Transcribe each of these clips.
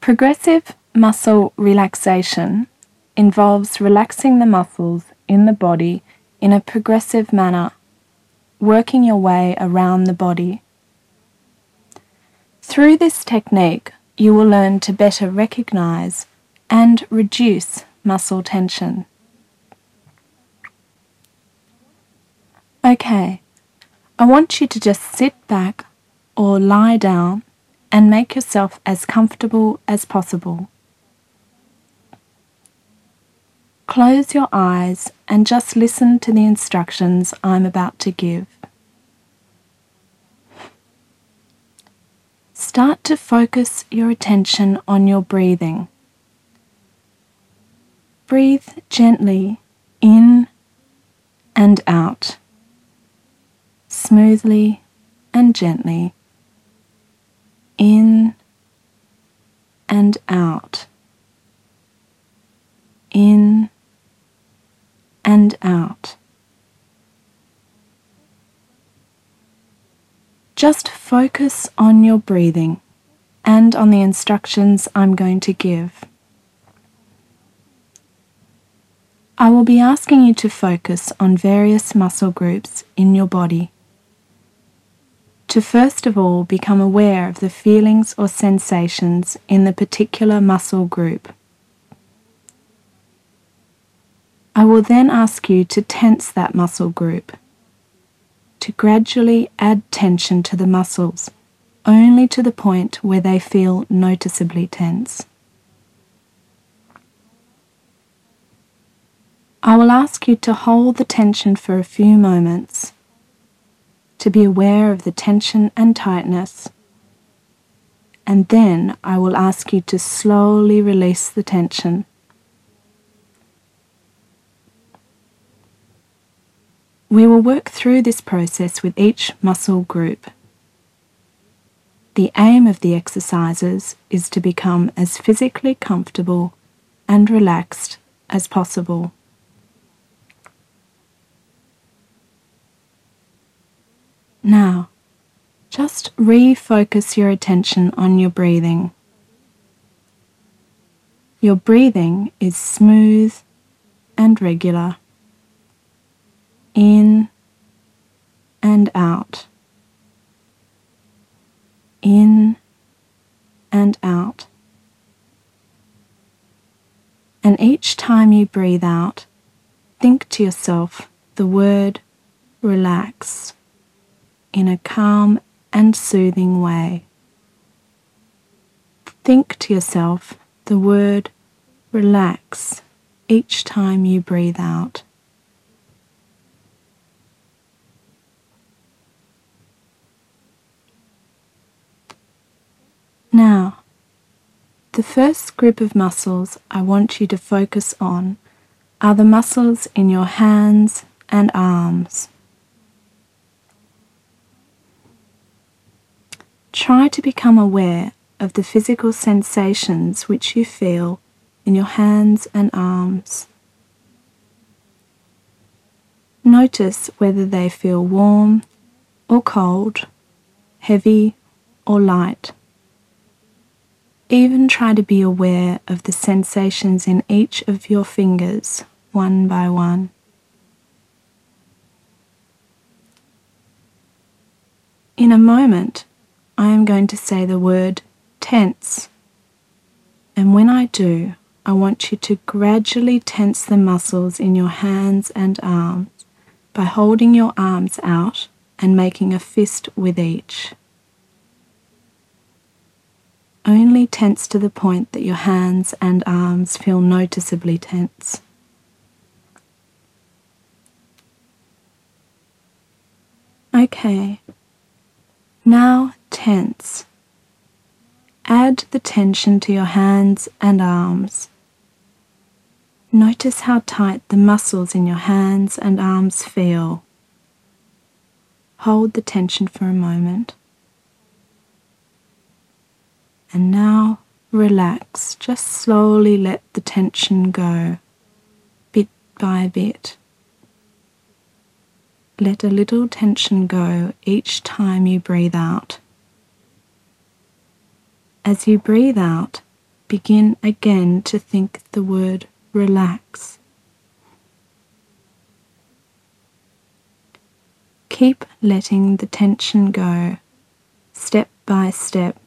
Progressive muscle relaxation involves relaxing the muscles in the body in a progressive manner, working your way around the body. Through this technique, you will learn to better recognize and reduce muscle tension. Okay, I want you to just sit back or lie down and make yourself as comfortable as possible. Close your eyes and just listen to the instructions I'm about to give. Start to focus your attention on your breathing. Breathe gently in and out, smoothly and gently, in and out, in and out. Just focus on your breathing and on the instructions I'm going to give. I will be asking you to focus on various muscle groups in your body. To first of all become aware of the feelings or sensations in the particular muscle group. I will then ask you to tense that muscle group, to gradually add tension to the muscles, only to the point where they feel noticeably tense. I will ask you to hold the tension for a few moments, to be aware of the tension and tightness, and then I will ask you to slowly release the tension. We will work through this process with each muscle group. The aim of the exercises is to become as physically comfortable and relaxed as possible. Now, just refocus your attention on your breathing. Your breathing is smooth and regular. In and out, in and out. And each time you breathe out, think to yourself the word relax in a calm and soothing way. Think to yourself the word relax each time you breathe out. Now, the first group of muscles I want you to focus on are the muscles in your hands and arms. Try to become aware of the physical sensations which you feel in your hands and arms. Notice whether they feel warm or cold, heavy or light. Even try to be aware of the sensations in each of your fingers, one by one. In a moment, I am going to say the word tense, and when I do, I want you to gradually tense the muscles in your hands and arms by holding your arms out and making a fist with each. Only tense to the point that your hands and arms feel noticeably tense. Okay, now tense. Add the tension to your hands and arms. Notice how tight the muscles in your hands and arms feel. Hold the tension for a moment. And now relax. Just slowly let the tension go, bit by bit. Let a little tension go each time you breathe out. As you breathe out, begin again to think the word relax. Keep letting the tension go, step by step.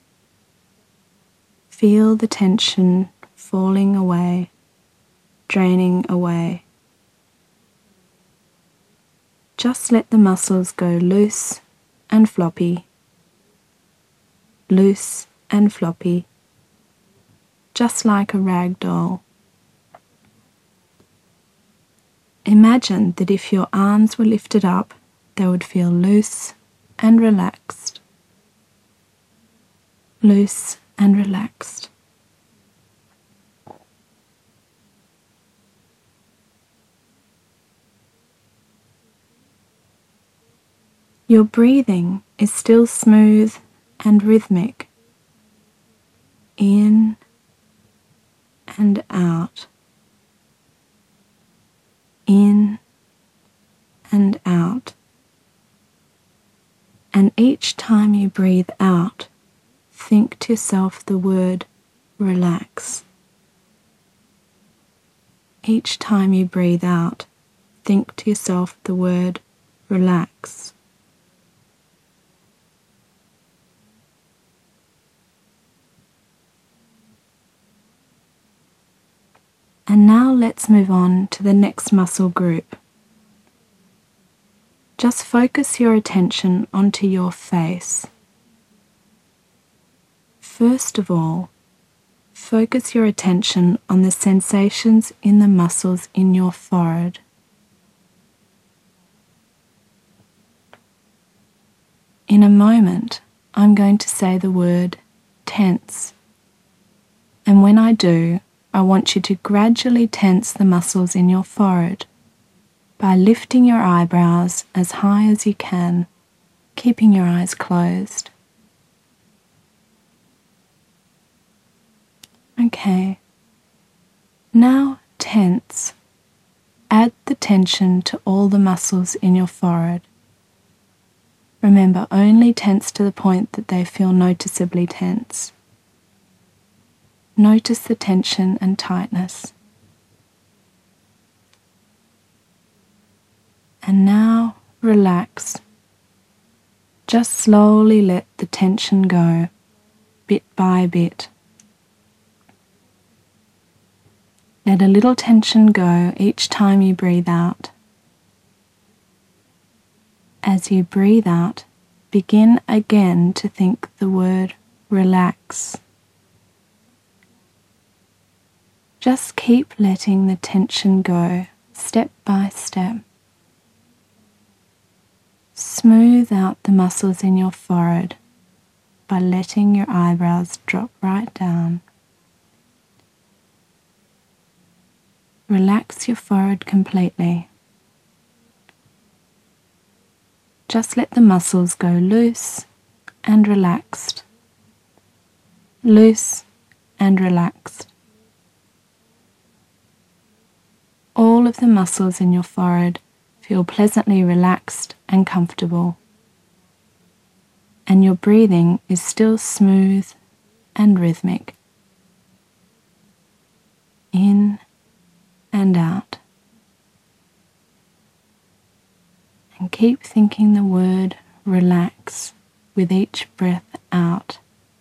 Feel the tension falling away, draining away. Just let the muscles go loose and floppy, loose and floppy, just like a rag doll. Imagine that if your arms were lifted up, they would feel loose and relaxed. Loose and relaxed. Your breathing is still smooth and rhythmic. In and out. In and out. And each time you breathe out, think to yourself the word relax. Each time you breathe out, think to yourself the word relax. And now let's move on to the next muscle group. Just focus your attention onto your face. First of all, focus your attention on the sensations in the muscles in your forehead. In a moment, I'm going to say the word tense. And when I do, I want you to gradually tense the muscles in your forehead by lifting your eyebrows as high as you can, keeping your eyes closed. Okay. Now tense. Add the tension to all the muscles in your forehead. Remember, only tense to the point that they feel noticeably tense. Notice the tension and tightness. And now relax. Just slowly let the tension go, bit by bit. Let a little tension go each time you breathe out. As you breathe out, begin again to think the word relax. Just keep letting the tension go, step by step. Smooth out the muscles in your forehead by letting your eyebrows drop right down. Relax your forehead completely. Just let the muscles go loose and relaxed. Loose and relaxed. All of the muscles in your forehead feel pleasantly relaxed and comfortable. And your breathing is still smooth and rhythmic. In and out. And keep thinking the word relax with each breath out.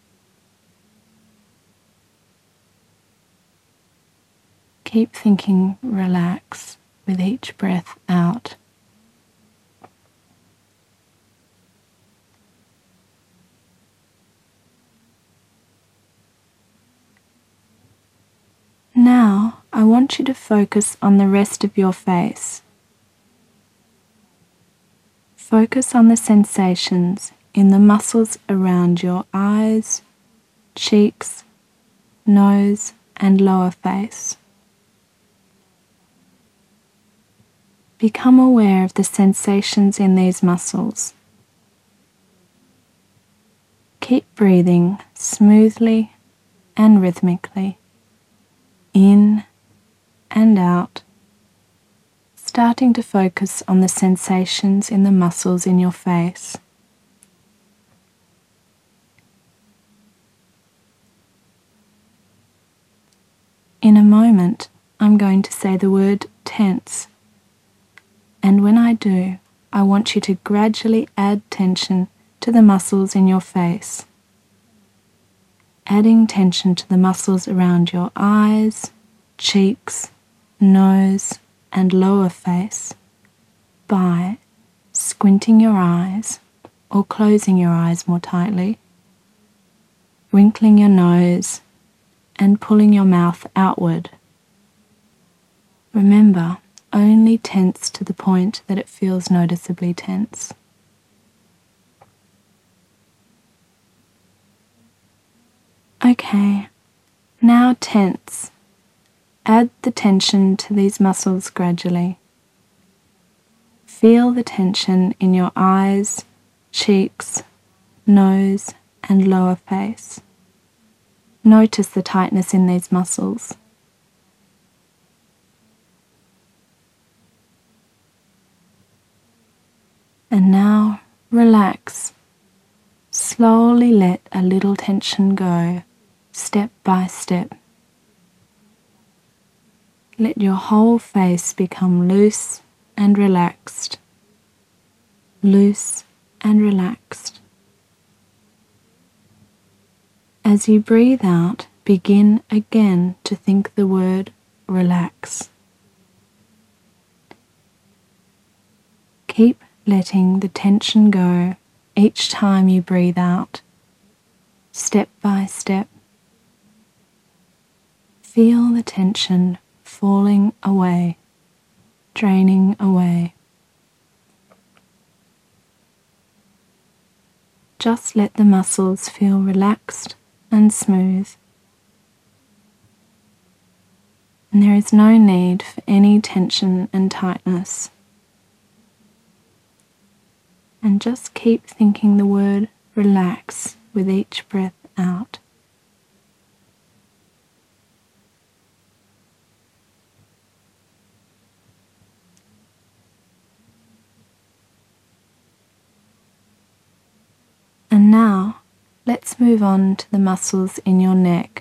Keep thinking relax with each breath out. Now, I want you to focus on the rest of your face. Focus on the sensations in the muscles around your eyes, cheeks, nose, and lower face. Become aware of the sensations in these muscles. Keep breathing smoothly and rhythmically, in and out, starting to focus on the sensations in the muscles in your face. In a moment, I'm going to say the word tense. And when I do, I want you to gradually add tension to the muscles in your face. Adding tension to the muscles around your eyes, cheeks, nose, and lower face by squinting your eyes or closing your eyes more tightly, wrinkling your nose, and pulling your mouth outward. Remember, only tense to the point that it feels noticeably tense. Okay, now tense. Add the tension to these muscles gradually. Feel the tension in your eyes, cheeks, nose, and lower face. Notice the tightness in these muscles. And now relax. Slowly let a little tension go, step by step. Let your whole face become loose and relaxed. Loose and relaxed. As you breathe out, begin again to think the word relax. Keep letting the tension go each time you breathe out, step by step. Feel the tension falling away, draining away. Just let the muscles feel relaxed and smooth. And there is no need for any tension and tightness. And just keep thinking the word relax with each breath out. And now, let's move on to the muscles in your neck.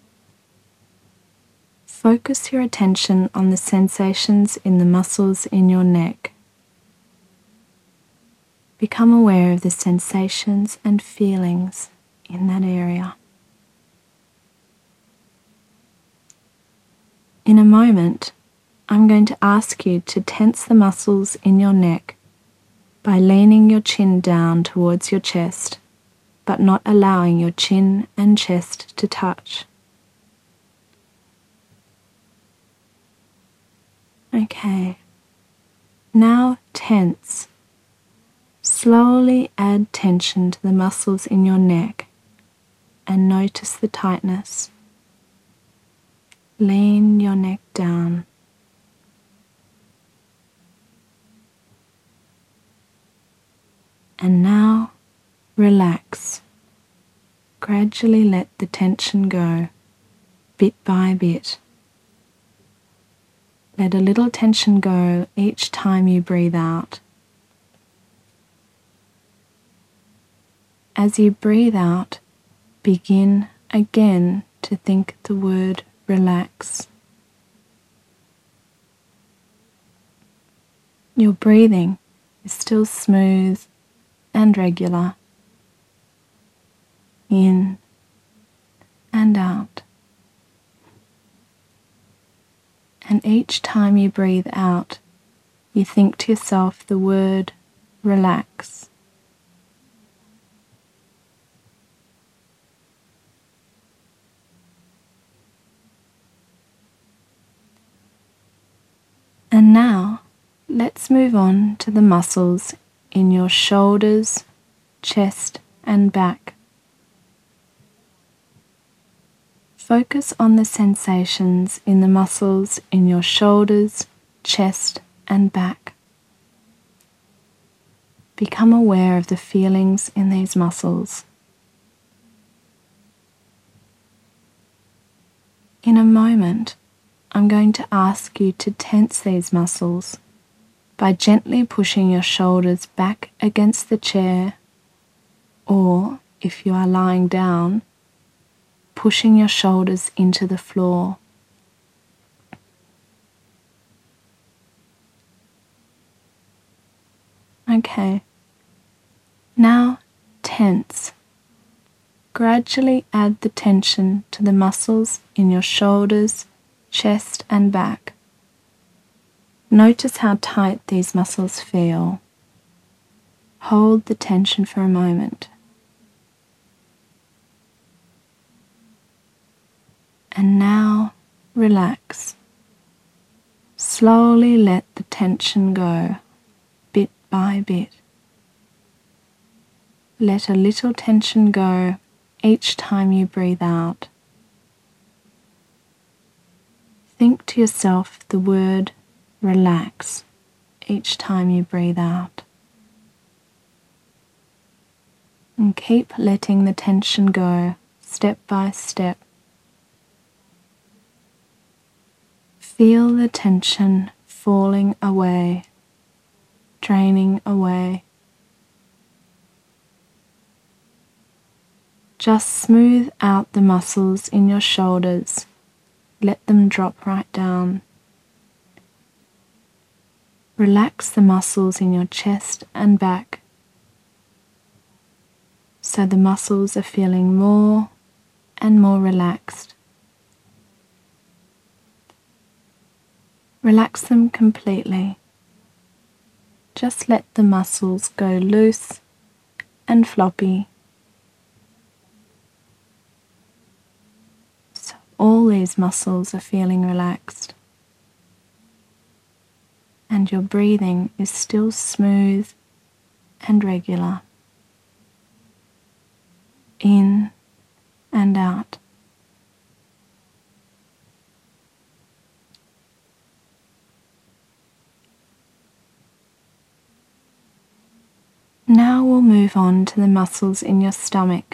Focus your attention on the sensations in the muscles in your neck. Become aware of the sensations and feelings in that area. In a moment, I'm going to ask you to tense the muscles in your neck by leaning your chin down towards your chest, but not allowing your chin and chest to touch. Okay, now tense. Slowly add tension to the muscles in your neck and notice the tightness. Lean your neck down. And now relax. Gradually let the tension go, bit by bit. Let a little tension go each time you breathe out. As you breathe out, begin again to think the word relax. Your breathing is still smooth and regular. In and out. And each time you breathe out, you think to yourself the word relax. And now, let's move on to the muscles in your shoulders, chest, and back. Focus on the sensations in the muscles in your shoulders, chest, and back. Become aware of the feelings in these muscles. In a moment, I'm going to ask you to tense these muscles by gently pushing your shoulders back against the chair, or if you are lying down, pushing your shoulders into the floor. gradually add the tension to the muscles in your shoulders, chest and back. Notice how tight these muscles feel. Hold the tension for a moment. And now relax. Slowly let the tension go, bit by bit. Let a little tension go each time you breathe out. Think to yourself the word relax each time you breathe out. And keep letting the tension go step by step. Feel the tension falling away, draining away. Just smooth out the muscles in your shoulders. Let them drop right down. Relax the muscles in your chest and back, so the muscles are feeling more and more relaxed. Relax them completely. Just let the muscles go loose and floppy. So all these muscles are feeling relaxed. And your breathing is still smooth and regular. In and out. Now we'll move on to the muscles in your stomach.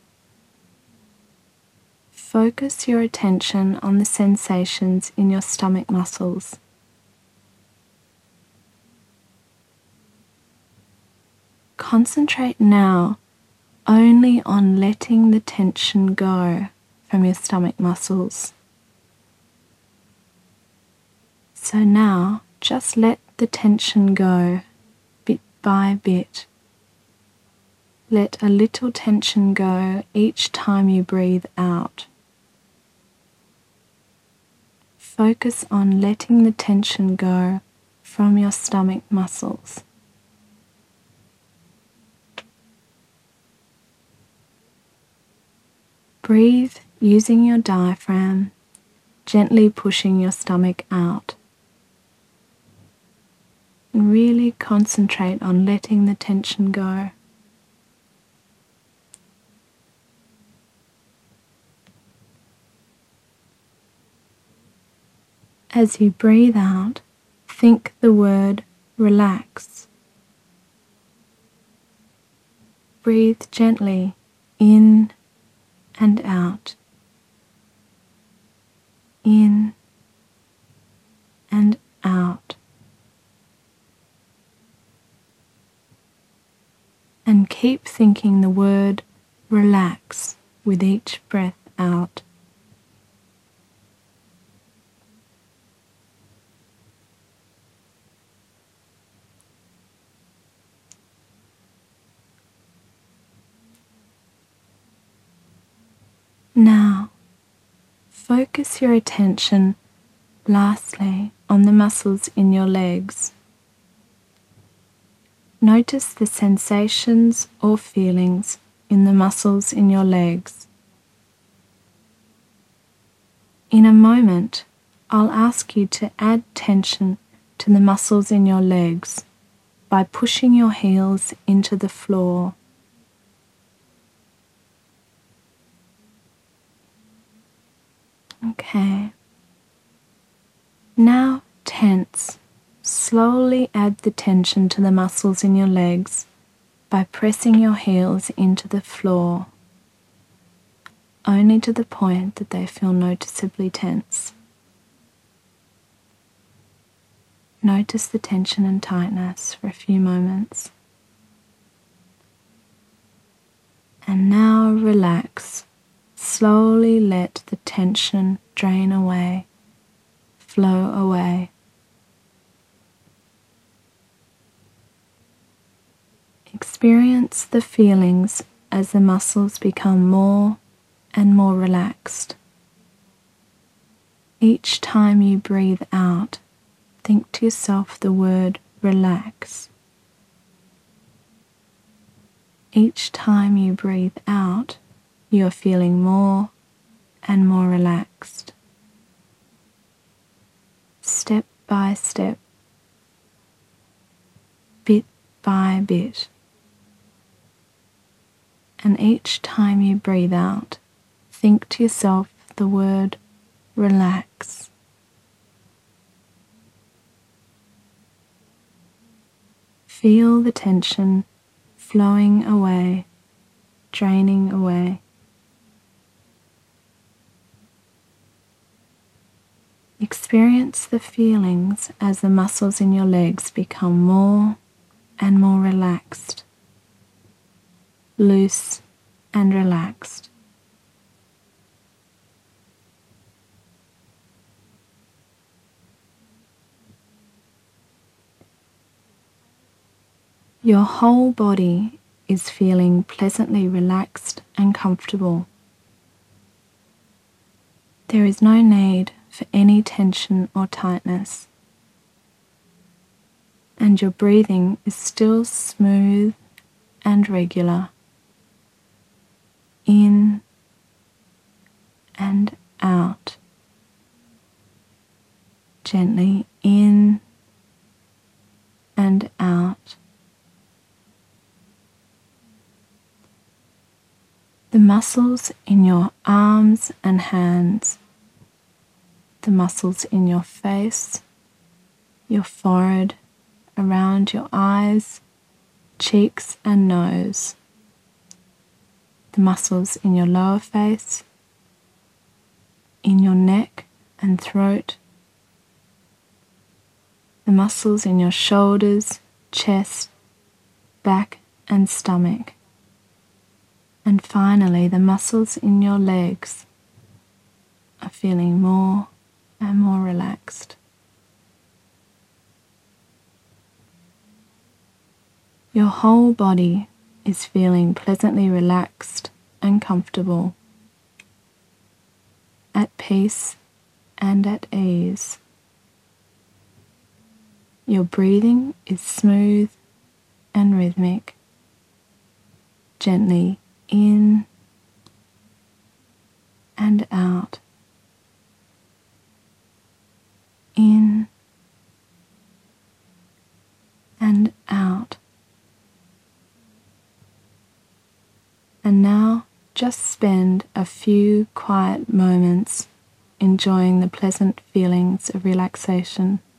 Focus your attention on the sensations in your stomach muscles. Concentrate now only on letting the tension go from your stomach muscles. So now just let the tension go bit by bit. Let a little tension go each time you breathe out. Focus on letting the tension go from your stomach muscles. Breathe using your diaphragm, gently pushing your stomach out. And really concentrate on letting the tension go. As you breathe out, think the word relax. Breathe gently in and out. In and out. And keep thinking the word relax with each breath out. Now, focus your attention lastly on the muscles in your legs. Notice the sensations or feelings in the muscles in your legs. In a moment, I'll ask you to add tension to the muscles in your legs by pushing your heels into the floor. Okay. Now tense. Slowly add the tension to the muscles in your legs by pressing your heels into the floor, only to the point that they feel noticeably tense. Notice the tension and tightness for a few moments. And now relax. Slowly let the tension drain away, flow away. Experience the feelings as the muscles become more and more relaxed. Each time you breathe out, think to yourself the word relax. Each time you breathe out, you are feeling more and more relaxed. Step by step, bit by bit. And each time you breathe out, think to yourself the word relax. Feel the tension flowing away, draining away. Experience the feelings as the muscles in your legs become more and more relaxed, loose and relaxed. Your whole body is feeling pleasantly relaxed and comfortable. There is no need for any tension or tightness, and your breathing is still smooth and regular, in and out, gently in and out. The muscles in your arms and hands, the muscles in your face, your forehead, around your eyes, cheeks and nose, the muscles in your lower face, in your neck and throat, the muscles in your shoulders, chest, back and stomach, and finally the muscles in your legs are feeling more and more relaxed. Your whole body is feeling pleasantly relaxed and comfortable, at peace and at ease. Your breathing is smooth and rhythmic, gently in and out, in and out. And now just spend a few quiet moments enjoying the pleasant feelings of relaxation.